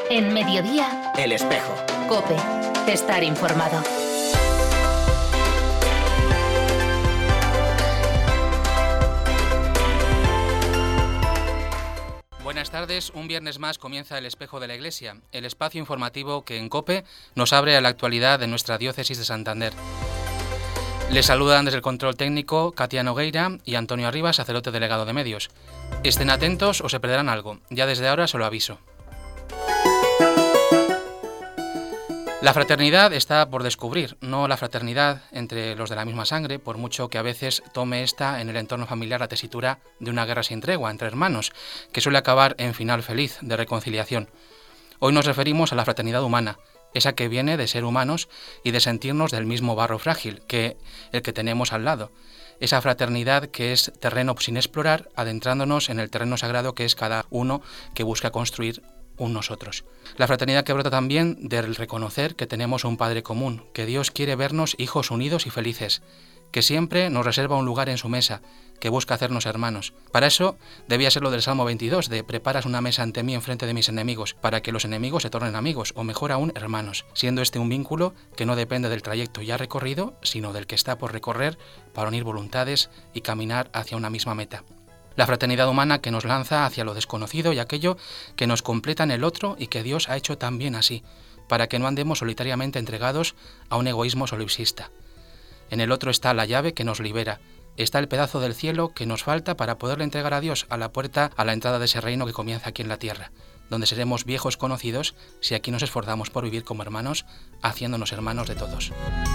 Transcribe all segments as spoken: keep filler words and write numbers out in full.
En Mediodía, El Espejo. COPE. Estar informado. Buenas tardes, un viernes más comienza El Espejo de la Iglesia, el espacio informativo que en COPE nos abre a la actualidad de nuestra diócesis de Santander. Les saludan desde el control técnico Katia Nogueira y Antonio Arribas, sacerdote delegado de medios. Estén atentos o se perderán algo, ya desde ahora se lo aviso. La fraternidad está por descubrir, no la fraternidad entre los de la misma sangre, por mucho que a veces tome esta en el entorno familiar la tesitura de una guerra sin tregua entre hermanos, que suele acabar en final feliz de reconciliación. Hoy nos referimos a la fraternidad humana, esa que viene de ser humanos y de sentirnos del mismo barro frágil que el que tenemos al lado. Esa fraternidad que es terreno sin explorar, adentrándonos en el terreno sagrado que es cada uno que busca construir un nosotros. La fraternidad que brota también del reconocer que tenemos un Padre común, que Dios quiere vernos hijos unidos y felices, que siempre nos reserva un lugar en su mesa, que busca hacernos hermanos. Para eso debía ser lo del Salmo veintidós, de preparas una mesa ante mí en frente de mis enemigos, para que los enemigos se tornen amigos, o mejor aún, hermanos, siendo este un vínculo que no depende del trayecto ya recorrido, sino del que está por recorrer para unir voluntades y caminar hacia una misma meta. La fraternidad humana que nos lanza hacia lo desconocido y aquello que nos completa en el otro y que Dios ha hecho también así, para que no andemos solitariamente entregados a un egoísmo solipsista. En el otro está la llave que nos libera, está el pedazo del cielo que nos falta para poderle entregar a Dios a la puerta a la entrada de ese reino que comienza aquí en la tierra, donde seremos viejos conocidos si aquí nos esforzamos por vivir como hermanos, haciéndonos hermanos de todos.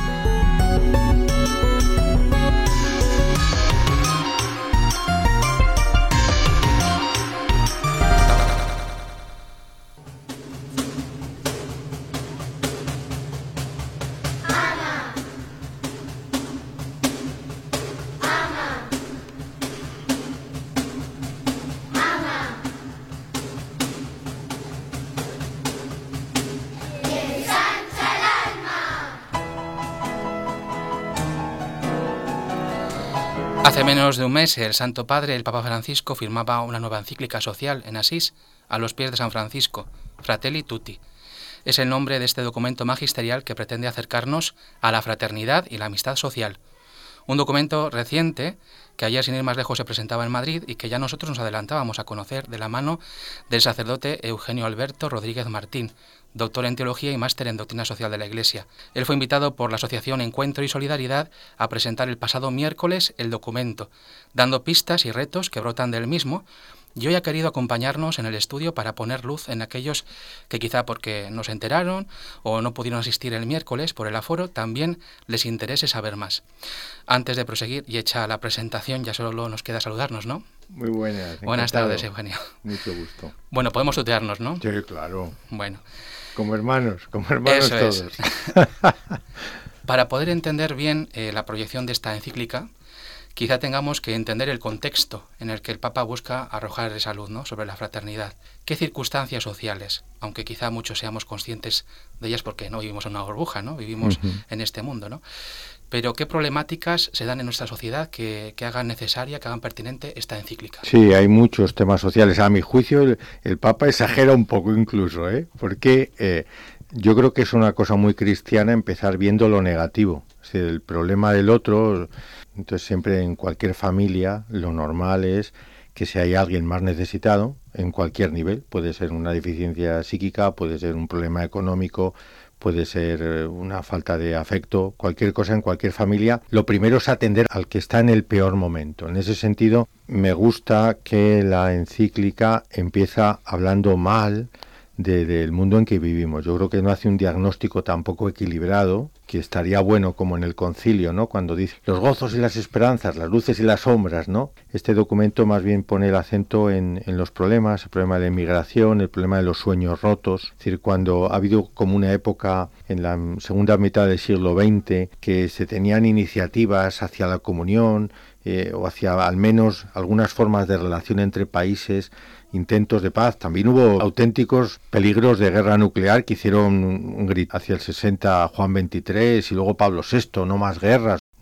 Hace menos de un mes, el Santo Padre, el Papa Francisco, firmaba una nueva encíclica social en Asís, a los pies de San Francisco, Fratelli Tutti. Es el nombre de este documento magisterial que pretende acercarnos a la fraternidad y la amistad social. Un documento reciente que ayer, sin ir más lejos, se presentaba en Madrid y que ya nosotros nos adelantábamos a conocer de la mano del sacerdote Eugenio Alberto Rodríguez Martín, doctor en Teología y máster en Doctrina Social de la Iglesia. Él fue invitado por la Asociación Encuentro y Solidaridad a presentar el pasado miércoles el documento, dando pistas y retos que brotan del mismo, y hoy ha querido acompañarnos en el estudio para poner luz en aquellos que quizá porque no se enteraron o no pudieron asistir el miércoles por el aforo, también les interese saber más. Antes de proseguir y hecha la presentación, ya solo nos queda saludarnos, ¿no? Muy buenas. Buenas tardes, Eugenio. Mucho gusto. Bueno, podemos tutearnos, ¿no? Sí, claro. Bueno. Como hermanos, como hermanos Eso todos. Es. Para poder entender bien eh, la proyección de esta encíclica, quizá tengamos que entender el contexto en el que el Papa busca arrojar esa luz, ¿no?, sobre la fraternidad. ¿Qué circunstancias sociales, aunque quizá muchos seamos conscientes de ellas porque no vivimos en una burbuja, ¿no? Vivimos uh-huh. en este mundo, ¿no? Pero ¿qué problemáticas se dan en nuestra sociedad que, que hagan necesaria, que hagan pertinente esta encíclica? Sí, hay muchos temas sociales. A mi juicio, el, el Papa exagera un poco incluso, ¿eh? Porque eh, yo creo que es una cosa muy cristiana empezar viendo lo negativo. Es decir, el problema del otro. Entonces siempre en cualquier familia lo normal es que si hay alguien más necesitado, en cualquier nivel, puede ser una deficiencia psíquica, puede ser un problema económico, puede ser una falta de afecto, cualquier cosa en cualquier familia, lo primero es atender al que está en el peor momento. En ese sentido, me gusta que la encíclica empieza hablando mal de, del mundo en que vivimos. Yo creo que no hace un diagnóstico tampoco equilibrado, que estaría bueno como en el concilio, ¿no? Cuando dice los gozos y las esperanzas, las luces y las sombras, ¿no? Este documento más bien pone el acento en, en los problemas, el problema de la inmigración, el problema de los sueños rotos. Es decir, cuando ha habido como una época en la segunda mitad del siglo veinte que se tenían iniciativas hacia la comunión eh, o hacia al menos algunas formas de relación entre países, intentos de paz. También hubo auténticos peligros de guerra nuclear que hicieron un grito hacia el sesenta Juan veintitrés y luego Pablo sexto, no más guerras.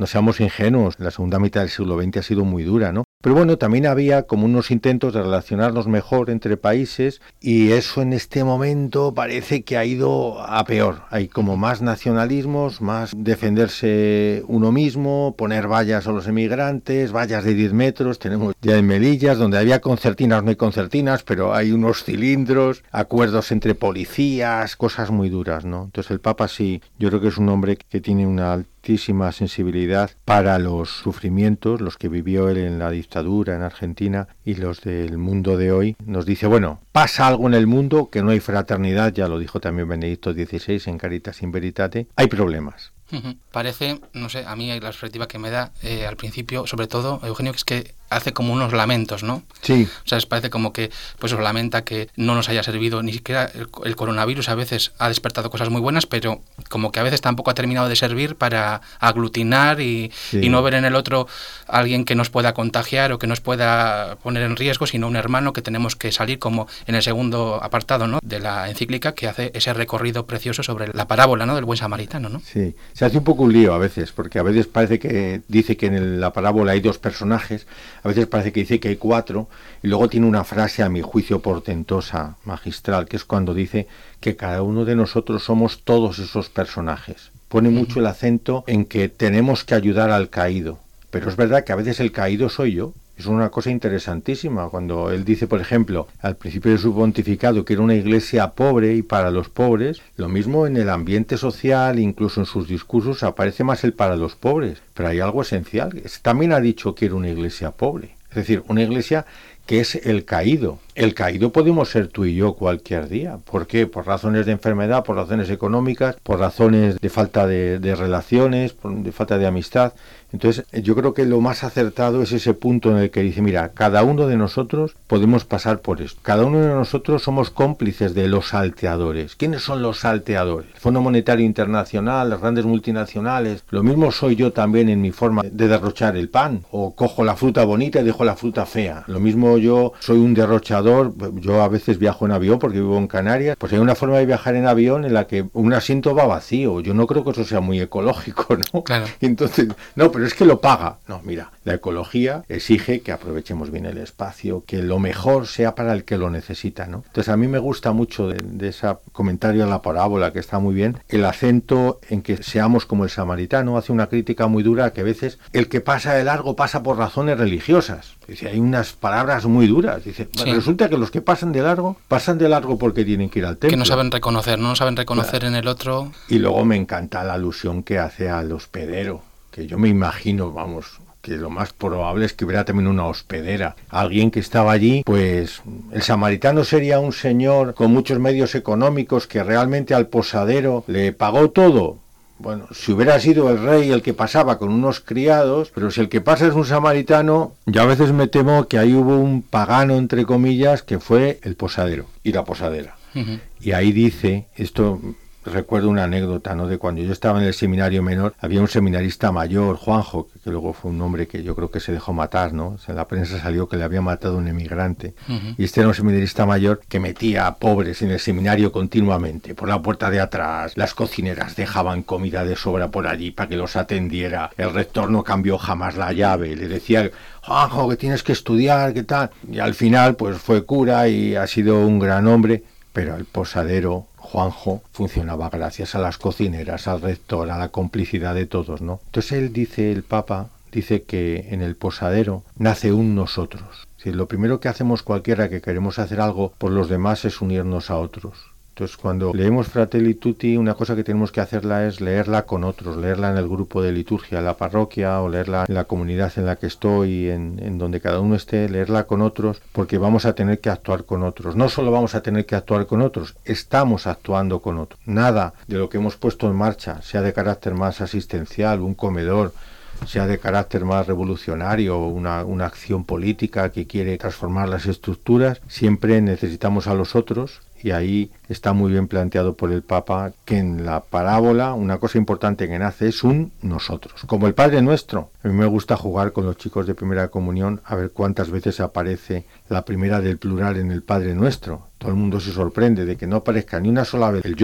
no seamos ingenuos, la segunda mitad del siglo veinte ha sido muy dura, ¿no? Pero bueno, también había como unos intentos de relacionarnos mejor entre países y eso en este momento parece que ha ido a peor. Hay como más nacionalismos, más defenderse uno mismo, poner vallas a los emigrantes, vallas de diez metros, tenemos ya en Melillas, donde había concertinas, no hay concertinas, pero hay unos cilindros, acuerdos entre policías, cosas muy duras, ¿no? Entonces el Papa sí, yo creo que es un hombre que tiene una altísima sensibilidad para los sufrimientos, los que vivió él en la dictadura en Argentina y los del mundo de hoy. Nos dice, bueno, pasa algo en el mundo, que no hay fraternidad, ya lo dijo también Benedicto dieciséis en Caritas in Veritate, hay problemas. Uh-huh. Parece, no sé, a mí la perspectiva que me da eh, al principio, sobre todo, Eugenio, que es que hace como unos lamentos, ¿no? Sí. O sea, parece como que pues os lamenta que no nos haya servido, ni siquiera el, el coronavirus a veces ha despertado cosas muy buenas, pero como que a veces tampoco ha terminado de servir para aglutinar y, sí. y no ver en el otro a alguien que nos pueda contagiar o que nos pueda poner en riesgo, sino un hermano que tenemos que salir, como en el segundo apartado, ¿no?, de la encíclica, que hace ese recorrido precioso sobre la parábola, ¿no?, del buen samaritano, ¿no? Sí, se hace un poco un lío a veces, porque a veces parece que dice que en la parábola hay dos personajes, a veces parece que dice que hay cuatro, y luego tiene una frase a mi juicio portentosa, magistral, que es cuando dice que cada uno de nosotros somos todos esos personajes. Pone mucho el acento en que tenemos que ayudar al caído, pero es verdad que a veces el caído soy yo. Es una cosa interesantísima cuando él dice, por ejemplo, al principio de su pontificado que era una iglesia pobre y para los pobres. Lo mismo en el ambiente social, incluso en sus discursos, aparece más el para los pobres. Pero hay algo esencial. También ha dicho que era una iglesia pobre. Es decir, una iglesia que es el caído. El caído podemos ser tú y yo cualquier día. ¿Por qué? Por razones de enfermedad, por razones económicas, por razones de falta de, de relaciones, por, de falta de amistad. Entonces, yo creo que lo más acertado es ese punto en el que dice, mira, cada uno de nosotros podemos pasar por esto. Cada uno de nosotros somos cómplices de los salteadores. ¿Quiénes son los salteadores? El Fondo Monetario Internacional, las grandes multinacionales. Lo mismo soy yo también en mi forma de derrochar el pan. O cojo la fruta bonita y dejo la fruta fea. Lo mismo yo soy un derrochador. Yo a veces viajo en avión porque vivo en Canarias. Pues hay una forma de viajar en avión en la que un asiento va vacío. Yo no creo que eso sea muy ecológico, ¿no? Claro. Entonces, no, pero es que lo paga. No, mira, la ecología exige que aprovechemos bien el espacio, que lo mejor sea para el que lo necesita, ¿no? Entonces a mí me gusta mucho de, de ese comentario a la parábola, que está muy bien, el acento en que seamos como el samaritano. Hace una crítica muy dura que a veces el que pasa de largo pasa por razones religiosas. Dice, hay unas palabras muy duras. Dice, bueno, sí. Resulta que los que pasan de largo, pasan de largo porque tienen que ir al templo. Que no saben reconocer, no saben reconocer claro. En el otro. Y luego me encanta la alusión que hace al hospedero, que yo me imagino, vamos, que lo más probable es que hubiera también una hospedera. Alguien que estaba allí, pues el samaritano sería un señor con muchos medios económicos que realmente al posadero le pagó todo. Bueno, si hubiera sido el rey el que pasaba con unos criados, pero si el que pasa es un samaritano, yo a veces me temo que ahí hubo un pagano, entre comillas, que fue el posadero y la posadera. Uh-huh. Y ahí dice, esto... Recuerdo una anécdota, ¿no? De cuando yo estaba en el seminario menor, había un seminarista mayor, Juanjo, que, que luego fue un hombre que yo creo que se dejó matar, ¿no? O sea, en la prensa salió que le había matado un emigrante. Uh-huh. Y este era un seminarista mayor que metía a pobres en el seminario continuamente. Por la puerta de atrás, las cocineras dejaban comida de sobra por allí para que los atendiera. El rector no cambió jamás la llave. Le decía, Juanjo, que tienes que estudiar, ¿qué tal? Y al final, pues fue cura y ha sido un gran hombre, pero el posadero... Juanjo funcionaba gracias a las cocineras, al rector, a la complicidad de todos, ¿no? Entonces él dice, el Papa, dice que en el posadero nace un nosotros. Es decir, lo primero que hacemos cualquiera que queremos hacer algo por los demás es unirnos a otros. Entonces, cuando leemos Fratelli Tutti, una cosa que tenemos que hacerla es leerla con otros, leerla en el grupo de liturgia, en la parroquia, o leerla en la comunidad en la que estoy, en, en donde cada uno esté, leerla con otros, porque vamos a tener que actuar con otros. No solo vamos a tener que actuar con otros, estamos actuando con otros. Nada de lo que hemos puesto en marcha, sea de carácter más asistencial, un comedor, sea de carácter más revolucionario, una, una acción política que quiere transformar las estructuras, siempre necesitamos a los otros. Y ahí está muy bien planteado por el Papa que en la parábola una cosa importante que nace es un nosotros, como el Padre Nuestro. A mí me gusta jugar con los chicos de Primera Comunión a ver cuántas veces aparece la primera del plural en el Padre Nuestro. Todo el mundo se sorprende de que no aparezca ni una sola vez el yo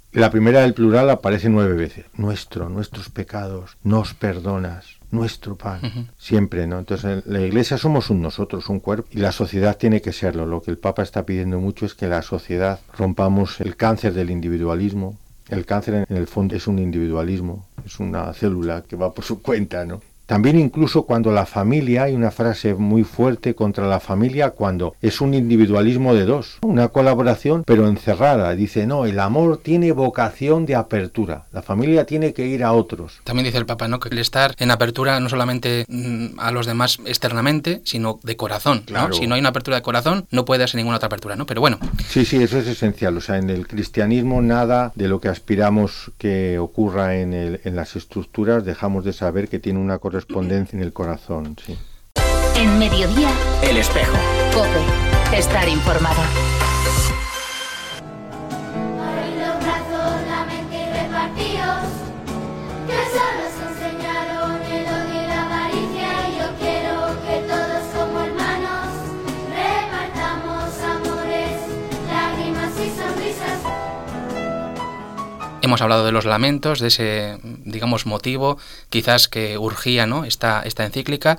La primera del plural aparece nueve veces. Nuestro, nuestros pecados, nos perdonas, nuestro pan. Uh-huh. Siempre, ¿no? Entonces, en la Iglesia somos un nosotros, un cuerpo, y la sociedad tiene que serlo. Lo que el Papa está pidiendo mucho es que la sociedad rompamos el cáncer del individualismo. El cáncer, en el fondo, es un individualismo, es una célula que va por su cuenta, ¿no? También incluso cuando la familia, hay una frase muy fuerte contra la familia cuando es un individualismo de dos, una colaboración pero encerrada. Dice, no, el amor tiene vocación de apertura, la familia tiene que ir a otros. También dice el Papa, ¿no?, que el estar en apertura no solamente mmm, a los demás externamente, sino de corazón, claro. ¿no? Si no hay una apertura de corazón, no puede darse ninguna otra apertura, ¿no? Pero bueno. Sí, sí, eso es esencial. O sea, en el cristianismo nada de lo que aspiramos que ocurra en, el, en las estructuras dejamos de saber que tiene una correspondencia correspondencia en el corazón, sí. En Mediodía, El Espejo. COPE. Estar informado. Abrid los brazos, la mente y repartíos, que solo os enseñaron el odio y la avaricia, y yo quiero que todos como hermanos repartamos amores, lágrimas y sonrisas. Hemos hablado de los lamentos, de ese, digamos, motivo quizás que urgía, ¿no?, esta, esta encíclica,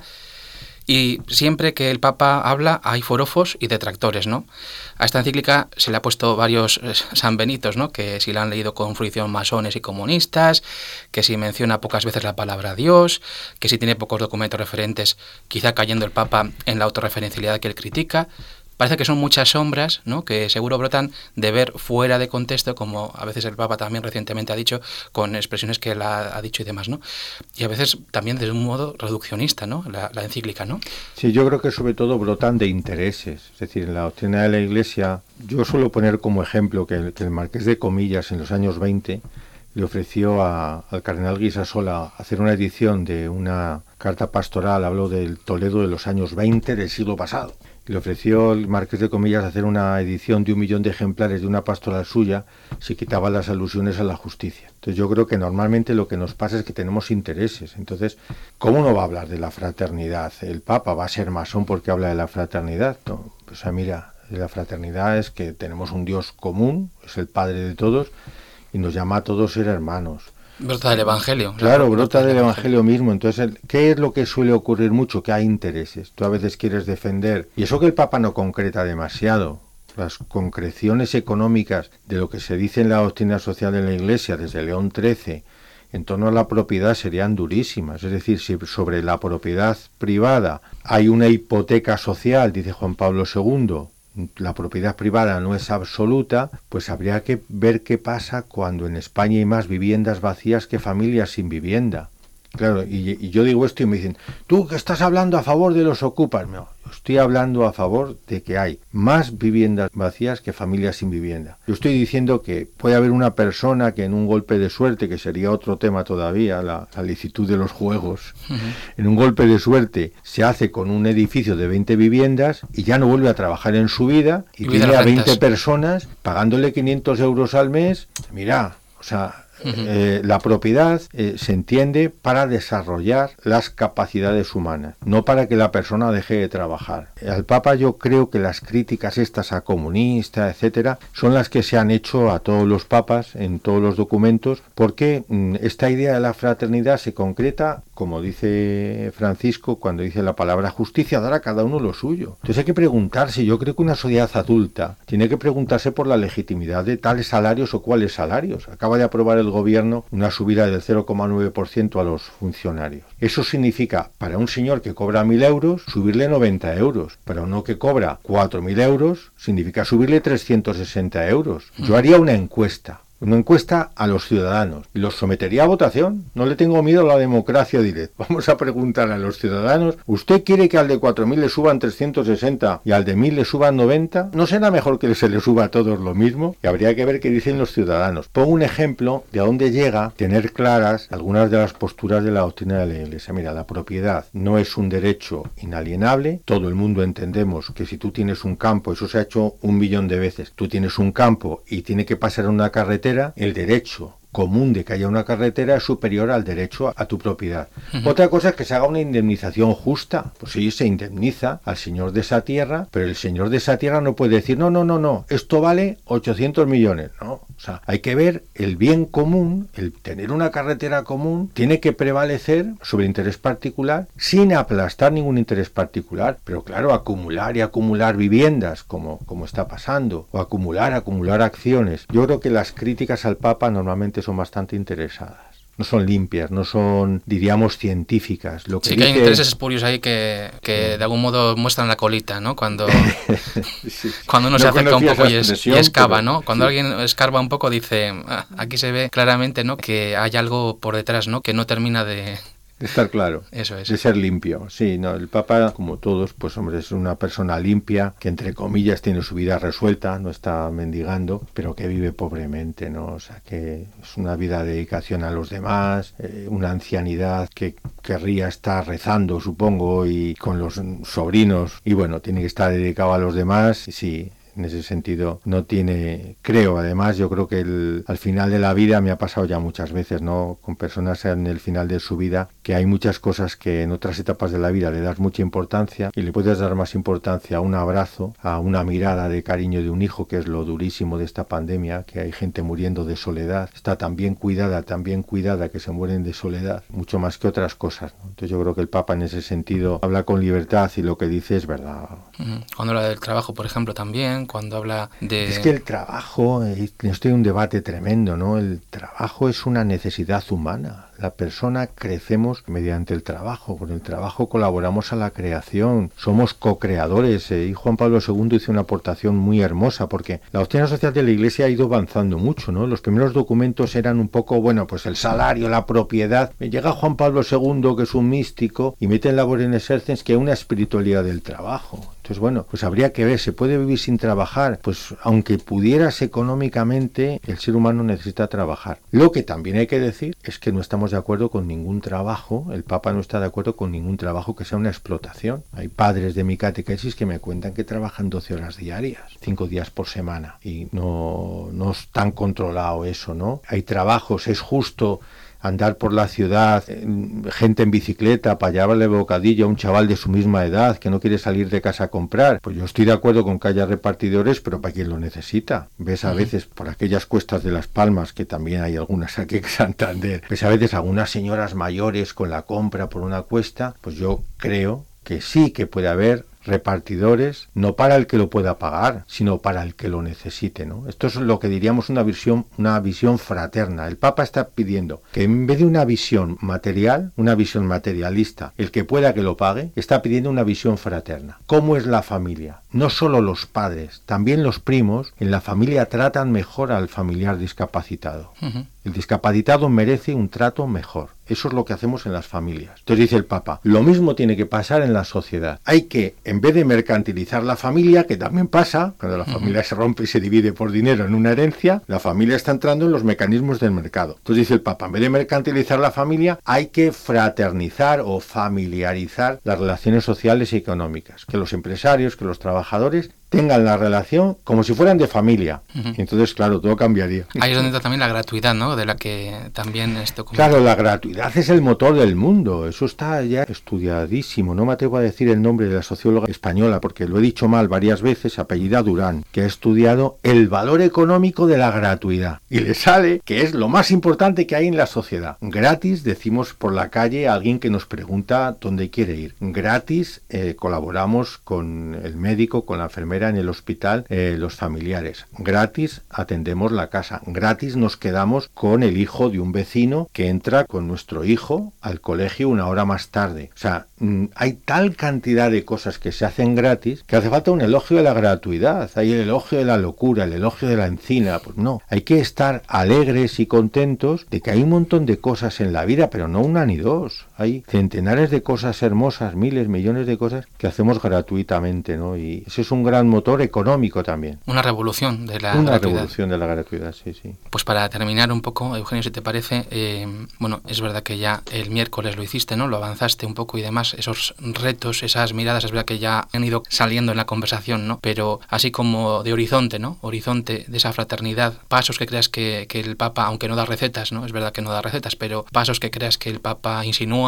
y siempre que el Papa habla hay forofos y detractores, ¿no? A esta encíclica se le ha puesto varios eh, sanbenitos, ¿no?, que si la han leído con fruición masones y comunistas, que si menciona pocas veces la palabra Dios, que si tiene pocos documentos referentes, quizá cayendo el Papa en la autorreferencialidad que él critica. Parece que son muchas sombras, ¿no?, que seguro brotan de ver fuera de contexto, como a veces el Papa también recientemente ha dicho, con expresiones que él ha, ha dicho y demás, ¿no? Y a veces también de un modo reduccionista, ¿no?, la, la encíclica, ¿no? Sí, yo creo que sobre todo brotan de intereses. Es decir, en la doctrina de la Iglesia, yo suelo poner como ejemplo que el, que el Marqués de Comillas en los años veinte le ofreció a, al cardenal Guisasola hacer una edición de una carta pastoral, habló del Toledo de los años veinte del siglo pasado. Le ofreció el Marqués de Comillas hacer una edición de un millón de ejemplares de una pastoral suya si quitaba las alusiones a la justicia. Entonces yo creo que normalmente lo que nos pasa es que tenemos intereses. Entonces, ¿cómo no va a hablar de la fraternidad? El Papa va a ser masón porque habla de la fraternidad. No, o sea, mira, la fraternidad es que tenemos un Dios común, es el Padre de todos, y nos llama a todos ser hermanos. Brota del Evangelio. Claro, brota, brota del Evangelio, Evangelio mismo. Entonces, ¿qué es lo que suele ocurrir mucho? Que hay intereses. Tú a veces quieres defender, y eso que el Papa no concreta demasiado, las concreciones económicas de lo que se dice en la doctrina social de la Iglesia desde León trece en torno a la propiedad serían durísimas. Es decir, si sobre la propiedad privada hay una hipoteca social, dice Juan Pablo segundo, la propiedad privada no es absoluta, pues habría que ver qué pasa cuando en España hay más viviendas vacías que familias sin vivienda. Claro, y, y yo digo esto y me dicen, tú que estás hablando a favor de los ocupas. No, yo estoy hablando a favor de que hay más viviendas vacías que familias sin vivienda. Yo estoy diciendo que puede haber una persona que en un golpe de suerte, que sería otro tema todavía, la, la licitud de los juegos, uh-huh. en un golpe de suerte se hace con un edificio de veinte viviendas y ya no vuelve a trabajar en su vida y, y tiene a veinte personas pagándole quinientos euros al mes. Mira, o sea... Uh-huh. Eh, la propiedad eh, se entiende para desarrollar las capacidades humanas, no para que la persona deje de trabajar. Al Papa yo creo que las críticas estas a comunistas, etcétera, son las que se han hecho a todos los papas en todos los documentos, porque mm, esta idea de la fraternidad se concreta, como dice Francisco cuando dice la palabra justicia, dar a cada uno lo suyo. Entonces hay que preguntarse, yo creo que una sociedad adulta tiene que preguntarse por la legitimidad de tales salarios o cuáles salarios. Acaba de aprobar el gobierno una subida del cero coma nueve por ciento a los funcionarios. Eso significa, para un señor que cobra mil euros, subirle noventa euros. Para uno que cobra cuatro mil euros, significa subirle trescientos sesenta euros. Yo haría una encuesta. Una encuesta a los ciudadanos y los sometería a votación. No le tengo miedo a la democracia, diré. Vamos a preguntar a los ciudadanos, ¿usted quiere que al de cuatro mil le suban trescientos sesenta y al de mil le suban noventa? ¿No será mejor que se le suba a todos lo mismo? Y habría que ver qué dicen los ciudadanos. Pongo un ejemplo de a dónde llega tener claras algunas de las posturas de la doctrina de la Iglesia. Mira, la propiedad no es un derecho inalienable. Todo el mundo entendemos que si tú tienes un campo, eso se ha hecho un millón de veces, tú tienes un campo y tiene que pasar una carretera, el derecho común de que haya una carretera es superior al derecho a, a tu propiedad. Uh-huh. Otra cosa es que se haga una indemnización justa. Pues sí, se indemniza al señor de esa tierra, pero el señor de esa tierra no puede decir, no, no, no, no, esto vale ochocientos millones. No, O sea, hay que ver el bien común, el tener una carretera común, tiene que prevalecer sobre el interés particular sin aplastar ningún interés particular. Pero claro, acumular y acumular viviendas, como, como está pasando, o acumular, acumular acciones. Yo creo que las críticas al Papa normalmente son bastante interesadas. No son limpias, no son, diríamos, científicas. Lo que sí, dice... que hay intereses espurios ahí que, que de algún modo muestran la colita, ¿no? Cuando, sí. cuando uno no se acerca un poco y, es, y escava, pero... ¿no? Cuando sí. alguien escarba un poco dice, ah, aquí se ve claramente, ¿no? Que hay algo por detrás, ¿no? Que no termina de... De estar claro, eso es. De ser limpio. Sí, no, el Papa, como todos, pues hombre, es una persona limpia, que entre comillas tiene su vida resuelta, no está mendigando, pero que vive pobremente, ¿no? O sea, que es una vida de dedicación a los demás, eh, una ancianidad que querría estar rezando, supongo, y con los sobrinos, y bueno, tiene que estar dedicado a los demás, y sí. En ese sentido no tiene, creo, además yo creo que el, al final de la vida me ha pasado ya muchas veces, ¿no? Con personas en el final de su vida, que hay muchas cosas que en otras etapas de la vida le das mucha importancia y le puedes dar más importancia a un abrazo, a una mirada de cariño de un hijo, que es lo durísimo de esta pandemia, que hay gente muriendo de soledad, está tan bien cuidada, tan bien cuidada que se mueren de soledad, mucho más que otras cosas, ¿no? Entonces yo creo que el Papa en ese sentido habla con libertad y lo que dice es verdad. Cuando habla del trabajo, por ejemplo, también, cuando habla de... Es que el trabajo, esto es un debate tremendo, ¿no? El trabajo es una necesidad humana. La persona crecemos mediante el trabajo, con el trabajo colaboramos a la creación, somos co-creadores. Y Juan Pablo segundo hizo una aportación muy hermosa, porque la doctrina social de la Iglesia ha ido avanzando mucho, ¿no? Los primeros documentos eran un poco, bueno, pues el salario, la propiedad. Llega Juan Pablo segundo, que es un místico, y mete en labor en exercens que hay una espiritualidad del trabajo. Entonces, bueno, pues habría que ver, ¿se puede vivir sin trabajar? Pues aunque pudieras económicamente, el ser humano necesita trabajar. Lo que también hay que decir es que no estamos de acuerdo con ningún trabajo, el Papa no está de acuerdo con ningún trabajo que sea una explotación. Hay padres de mi catequesis que me cuentan que trabajan doce horas diarias, cinco días por semana, y no, no es tan controlado eso, ¿no? Hay trabajos, es justo andar por la ciudad, gente en bicicleta para llevarle bocadillo a un chaval de su misma edad que no quiere salir de casa a comprar. Pues yo estoy de acuerdo con que haya repartidores, pero para quien lo necesita. Ves a veces por aquellas cuestas de Las Palmas, que también hay algunas aquí en Santander, ves a veces algunas señoras mayores con la compra por una cuesta. Pues yo creo que sí que puede haber repartidores, no para el que lo pueda pagar, sino para el que lo necesite, ¿no? Esto es lo que diríamos una visión, una visión fraterna. El Papa está pidiendo que en vez de una visión material, una visión materialista, el que pueda que lo pague, está pidiendo una visión fraterna. ¿Cómo es la familia? No solo los padres, también los primos en la familia tratan mejor al familiar discapacitado. Uh-huh. El discapacitado merece un trato mejor. Eso es lo que hacemos en las familias. Entonces dice el Papa, lo mismo tiene que pasar en la sociedad. Hay que, en vez de mercantilizar la familia, que también pasa, cuando la familia se rompe y se divide por dinero en una herencia, la familia está entrando en los mecanismos del mercado. Entonces dice el Papa, en vez de mercantilizar la familia, hay que fraternizar o familiarizar las relaciones sociales y económicas. Que los empresarios, que los trabajadores tengan la relación como si fueran de familia. Uh-huh. Entonces, claro, todo cambiaría. Ahí es donde está también la gratuidad, ¿no? De la que también esto... Claro, la gratuidad es el motor del mundo. Eso está ya estudiadísimo. No me atrevo a decir el nombre de la socióloga española, porque lo he dicho mal varias veces, apellida Durán, que ha estudiado el valor económico de la gratuidad. Y le sale que es lo más importante que hay en la sociedad. Gratis, decimos por la calle a alguien que nos pregunta dónde quiere ir. Gratis, eh, colaboramos con el médico, con la enfermera, en el hospital, eh, los familiares. Gratis atendemos la casa. Gratis nos quedamos con el hijo de un vecino que entra con nuestro hijo al colegio una hora más tarde. O sea, mmm, hay tal cantidad de cosas que se hacen gratis que hace falta un elogio de la gratuidad. Hay el elogio de la locura, el elogio de la encina. Pues no, hay que estar alegres y contentos de que hay un montón de cosas en la vida, pero no una ni dos. Hay centenares de cosas hermosas, miles, millones de cosas que hacemos gratuitamente, ¿no? Y ese es un gran motor económico también. Una revolución de la Una gratuidad. revolución de la gratuidad, sí, sí. Pues para terminar un poco, Eugenio, si te parece, eh, bueno, es verdad que ya el miércoles lo hiciste, ¿no? Lo avanzaste un poco y demás, esos retos, esas miradas, es verdad que ya han ido saliendo en la conversación, ¿no? Pero así como de horizonte, ¿no? Horizonte de esa fraternidad, pasos que creas que, que el Papa, aunque no da recetas, ¿no? Es verdad que no da recetas, pero pasos que creas que el Papa insinúa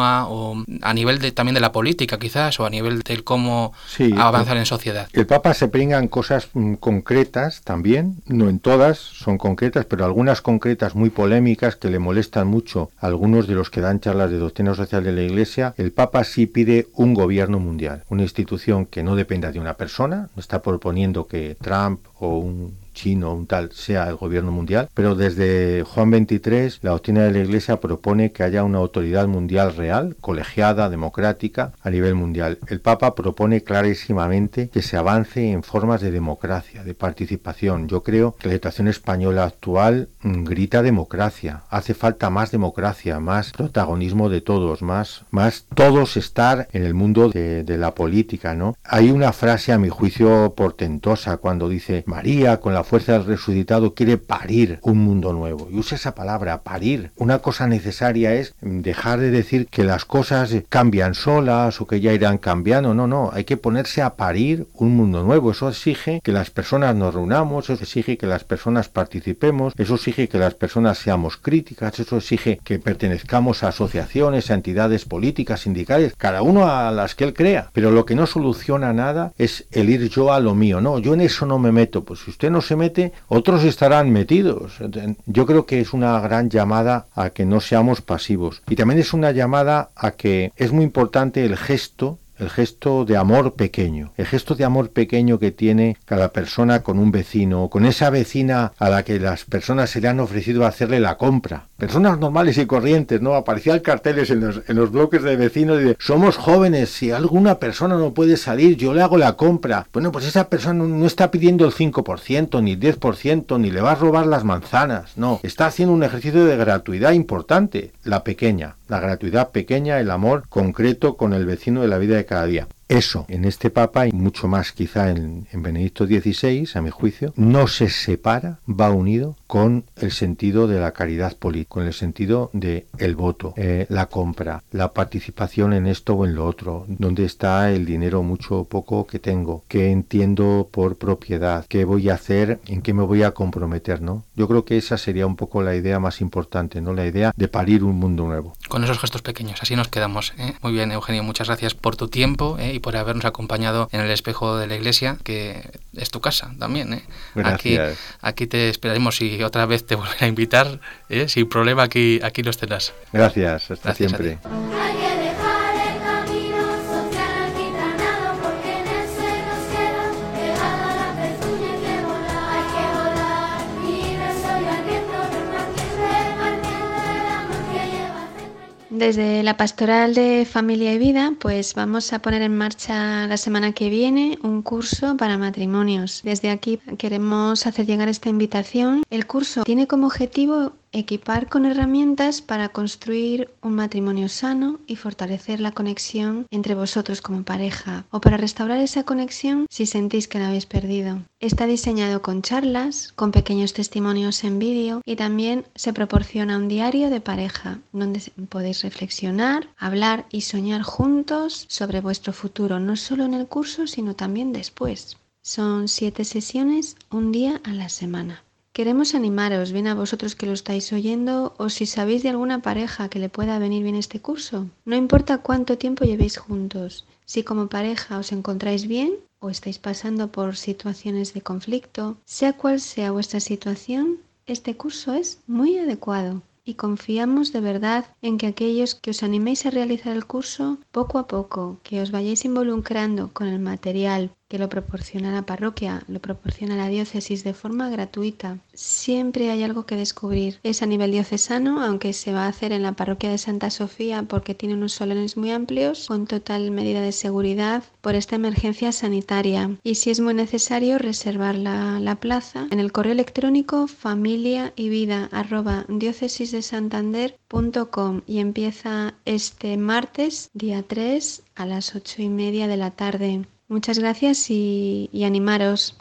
continua, o a nivel de, también de la política quizás, o a nivel del cómo sí, avanzar el, en sociedad. El Papa se pringa en cosas mm, concretas también, no en todas son concretas, pero algunas concretas muy polémicas que le molestan mucho a algunos de los que dan charlas de doctrina social de la Iglesia. El Papa sí pide un gobierno mundial, una institución que no dependa de una persona, no está proponiendo que Trump o un chino o un tal sea el gobierno mundial, pero desde Juan veintitrés la doctrina de la Iglesia propone que haya una autoridad mundial real, colegiada, democrática a nivel mundial. El Papa propone clarísimamente que se avance en formas de democracia, de participación. Yo creo que la situación española actual mm, grita democracia, hace falta más democracia, más protagonismo de todos, más, más todos estar en el mundo de, de la política, ¿no? Hay una frase a mi juicio portentosa cuando dice María con la fuerza del resucitado quiere parir un mundo nuevo, y usa esa palabra, parir. Una cosa necesaria es dejar de decir que las cosas cambian solas o que ya irán cambiando. No, no, hay que ponerse a parir un mundo nuevo. Eso exige que las personas nos reunamos, eso exige que las personas participemos, eso exige que las personas seamos críticas, eso exige que pertenezcamos a asociaciones, a entidades políticas, sindicales, cada uno a las que él crea. Pero lo que no soluciona nada es el ir yo a lo mío. No, yo en eso no me meto. Pues si usted no se mete, otros estarán metidos. Yo creo que es una gran llamada a que no seamos pasivos. Y también es una llamada a que es muy importante el gesto, el gesto de amor pequeño, el gesto de amor pequeño que tiene cada persona con un vecino, con esa vecina a la que las personas se le han ofrecido hacerle la compra. Personas normales y corrientes, ¿no? Aparecían carteles en los, en los bloques de vecinos de somos jóvenes, si alguna persona no puede salir, yo le hago la compra. Bueno, pues esa persona no, no está pidiendo el cinco por ciento, ni el diez por ciento, ni le va a robar las manzanas, no. Está haciendo un ejercicio de gratuidad importante, la pequeña, la gratuidad pequeña, el amor concreto con el vecino de la vida de cada día. Eso, en este Papa y mucho más quizá en, en Benedicto dieciséis, a mi juicio, no se separa, va unido con el sentido de la caridad política, con el sentido de el voto, eh, la compra, la participación en esto o en lo otro, dónde está el dinero mucho o poco que tengo, qué entiendo por propiedad, qué voy a hacer, en qué me voy a comprometer, ¿no? Yo creo que esa sería un poco la idea más importante, ¿no? La idea de parir un mundo nuevo. Con esos gestos pequeños, así nos quedamos, ¿eh? Muy bien, Eugenio, muchas gracias por tu tiempo, ¿eh? Y por habernos acompañado en el espejo de la Iglesia, que es tu casa también, ¿eh? Aquí, aquí te esperaremos y otra vez te volveré a invitar, ¿eh? Sin problema, aquí, aquí los tendrás. Gracias, hasta Gracias siempre. Hay que dejar el camino social alquitranado porque en él se nos queda pegada la pezuña y que volar. Hay que volar libre soy al viento repartiendo, repartiendo el amor que lleva dentro. Desde la Pastoral de Familia y Vida, pues vamos a poner en marcha la semana que viene un curso para matrimonios. Desde aquí queremos hacer llegar esta invitación. El curso tiene como objetivo equipar con herramientas para construir un matrimonio sano y fortalecer la conexión entre vosotros como pareja, o para restaurar esa conexión si sentís que la habéis perdido. Está diseñado con charlas, con pequeños testimonios en vídeo, y también se proporciona un diario de pareja donde podéis reflexionar, hablar y soñar juntos sobre vuestro futuro, no solo en el curso sino también después. Son siete sesiones, un día a la semana. Queremos animaros, bien a vosotros que lo estáis oyendo, o si sabéis de alguna pareja que le pueda venir bien este curso. No importa cuánto tiempo llevéis juntos, si como pareja os encontráis bien o estáis pasando por situaciones de conflicto, sea cual sea vuestra situación, este curso es muy adecuado. Y confiamos de verdad en que aquellos que os animéis a realizar el curso, poco a poco, que os vayáis involucrando con el material que lo proporciona la parroquia, lo proporciona la diócesis de forma gratuita. Siempre hay algo que descubrir. Es a nivel diocesano, aunque se va a hacer en la parroquia de Santa Sofía porque tiene unos salones muy amplios, con total medida de seguridad por esta emergencia sanitaria. Y si es muy necesario, reservar la, la plaza en el correo electrónico familia y vida arroba diócesis de santander punto com, y empieza este martes, día tres, a las ocho y media de la tarde. Muchas gracias y, y animaros.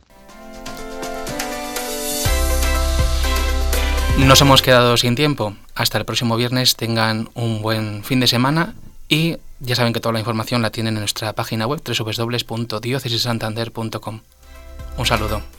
Nos hemos quedado sin tiempo. Hasta el próximo viernes. Tengan un buen fin de semana y ya saben que toda la información la tienen en nuestra página web doble u doble u doble u punto diócesis santander punto com. Un saludo.